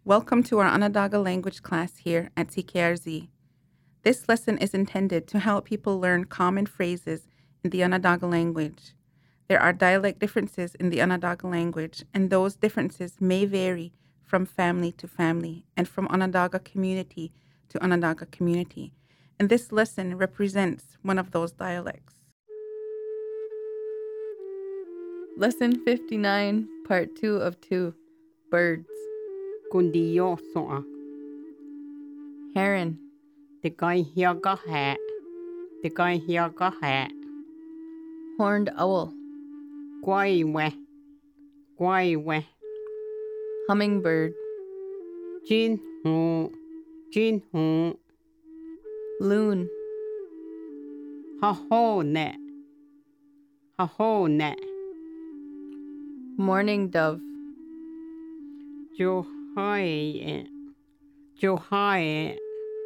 Welcome to our Onondaga language class here at CKRZ. This lesson is intended to help people learn common phrases in the Onondaga language. There are dialect differences in the Onondaga language, and those differences may vary from family to family and from Onondaga community to Onondaga community. And this lesson represents one of those dialects. Lesson 59, Part 2 of 2, Birds. Kundiyo soa. Heron. Te kai hiaga ha. Te kai hiaga ha. Horned owl. Kwai we. Kwai we. Hummingbird. Jin hu. Jin hu. Loon. Ha ho ne. Ha ho ne. Mourning dove. Jo hai. Jo hai.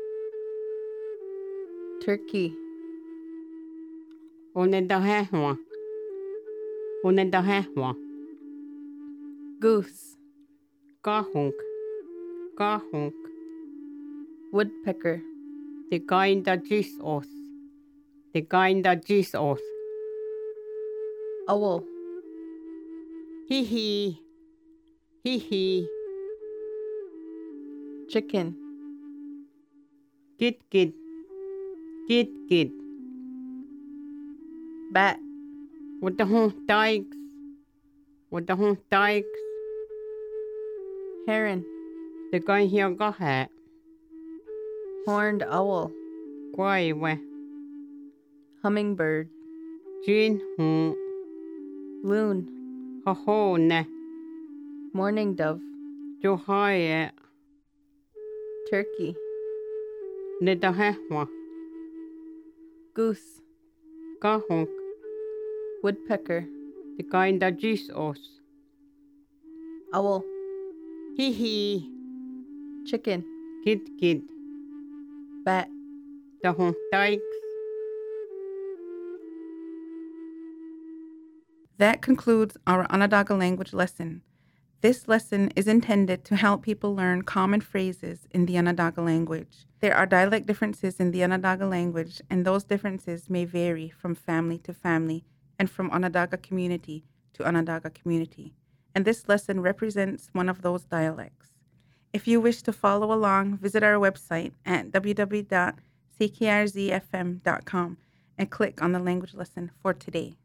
Turkey. One da he hwa. One da he hwa. Goose. Ka honk. Ka honk. Woodpecker. Te kai da jis os. Te kai da jis os. Owl. Hee hee. Hee hee. Chicken. Git git. Git git. Bat. What the hell dikes? What the hell dikes? Heron. The guy here got hat. Horned owl. Quay we. Hummingbird. Jin hu. Loon. Ha ho ne. Mourning dove. Jo hai. Turkey. Ne da he wa. Goose. Ka honk. Woodpecker. The guy da jis os. Owl. Hee hee. Chicken. Git git. Bat. The hell dikes. That concludes our Onondaga language lesson. This lesson is intended to help people learn common phrases in the Onondaga language. There are dialect differences in the Onondaga language, and those differences may vary from family to family and from Onondaga community to Onondaga community. And this lesson represents one of those dialects. If you wish to follow along, visit our website at www.ckrzfm.com and click on the language lesson for today.